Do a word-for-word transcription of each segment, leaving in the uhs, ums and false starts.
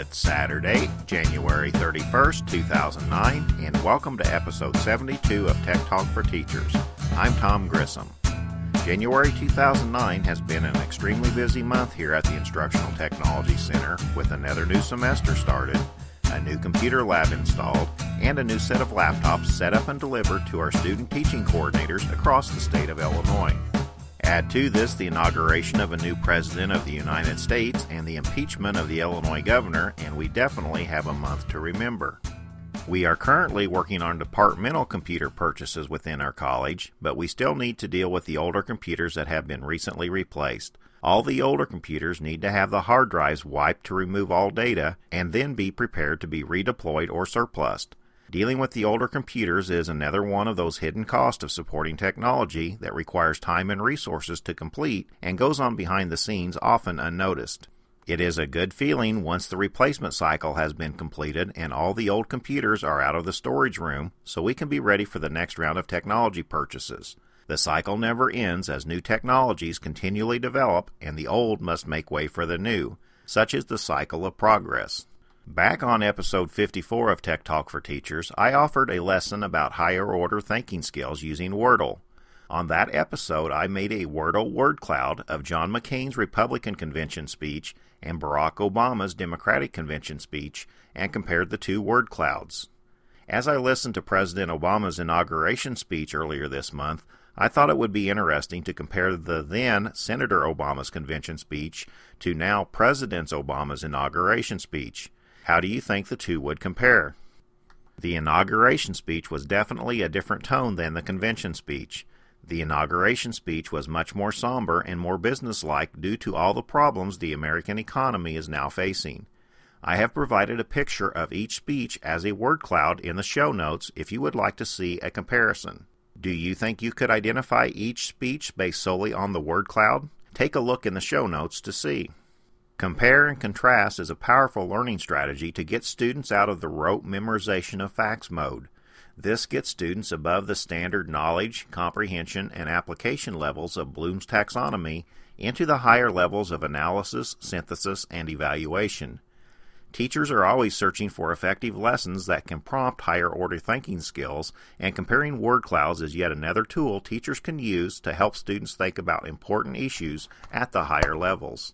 It's Saturday, January thirty-first, two thousand nine, and welcome to episode seventy-two of Tech Talk for Teachers. I'm Tom Grissom. January two thousand nine has been an extremely busy month here at the Instructional Technology Center, with another new semester started, a new computer lab installed, and a new set of laptops set up and delivered to our student teaching coordinators across the state of Illinois. Add to this the inauguration of a new president of the United States and the impeachment of the Illinois governor, and we definitely have a month to remember. We are currently working on departmental computer purchases within our college, but we still need to deal with the older computers that have been recently replaced. All the older computers need to have the hard drives wiped to remove all data and then be prepared to be redeployed or surplused. Dealing with the older computers is another one of those hidden costs of supporting technology that requires time and resources to complete and goes on behind the scenes, often unnoticed. It is a good feeling once the replacement cycle has been completed and all the old computers are out of the storage room, so we can be ready for the next round of technology purchases. The cycle never ends as new technologies continually develop and the old must make way for the new. Such is the cycle of progress. Back on episode fifty-four of Tech Talk for Teachers, I offered a lesson about higher order thinking skills using Wordle. On that episode, I made a Wordle word cloud of John McCain's Republican convention speech and Barack Obama's Democratic convention speech and compared the two word clouds. As I listened to President Obama's inauguration speech earlier this month, I thought it would be interesting to compare the then Senator Obama's convention speech to now President Obama's inauguration speech. How do you think the two would compare? The inauguration speech was definitely a different tone than the convention speech. The inauguration speech was much more somber and more businesslike due to all the problems the American economy is now facing. I have provided a picture of each speech as a word cloud in the show notes if you would like to see a comparison. Do you think you could identify each speech based solely on the word cloud? Take a look in the show notes to see. Compare and contrast is a powerful learning strategy to get students out of the rote memorization of facts mode. This gets students above the standard knowledge, comprehension, and application levels of Bloom's taxonomy into the higher levels of analysis, synthesis, and evaluation. Teachers are always searching for effective lessons that can prompt higher-order thinking skills, and comparing word clouds is yet another tool teachers can use to help students think about important issues at the higher levels.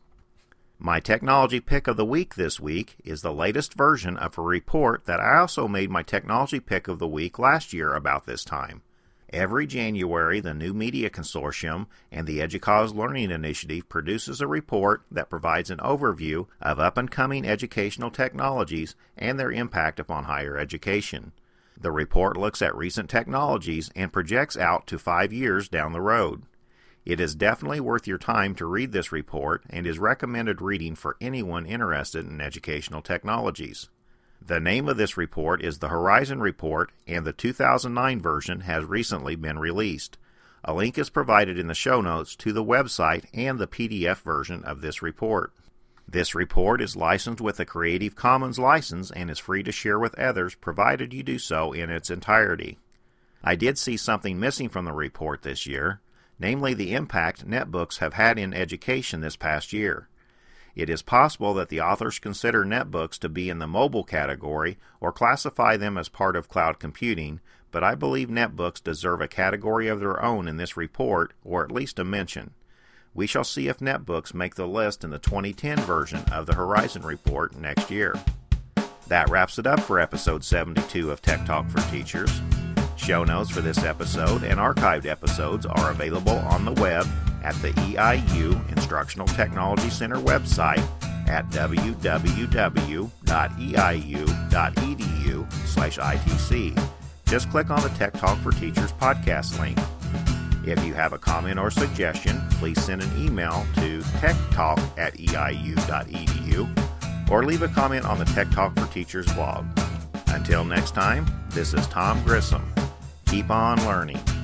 My technology pick of the week this week is the latest version of a report that I also made my technology pick of the week last year about this time. Every January, the New Media Consortium and the EDUCAUSE Learning Initiative produces a report that provides an overview of up-and-coming educational technologies and their impact upon higher education. The report looks at recent technologies and projects out to five years down the road. It is definitely worth your time to read this report and is recommended reading for anyone interested in educational technologies. The name of this report is the Horizon Report, and the two thousand nine version has recently been released. A link is provided in the show notes to the website and the P D F version of this report. This report is licensed with a Creative Commons license and is free to share with others provided you do so in its entirety. I did see something missing from the report this year, namely the impact netbooks have had in education this past year. It is possible that the authors consider netbooks to be in the mobile category or classify them as part of cloud computing, but I believe netbooks deserve a category of their own in this report, or at least a mention. We shall see if netbooks make the list in the twenty ten version of the Horizon Report next year. That wraps it up for episode seventy-two of Tech Talk for Teachers. Show notes for this episode and archived episodes are available on the web at the E I U Instructional Technology Center website at w w w dot e i u dot e d u slash i t c. Just click on the Tech Talk for Teachers podcast link. If you have a comment or suggestion, please send an email to techtalk at e i u dot e d u or leave a comment on the Tech Talk for Teachers blog. Until next time, this is Tom Grissom. Keep on learning.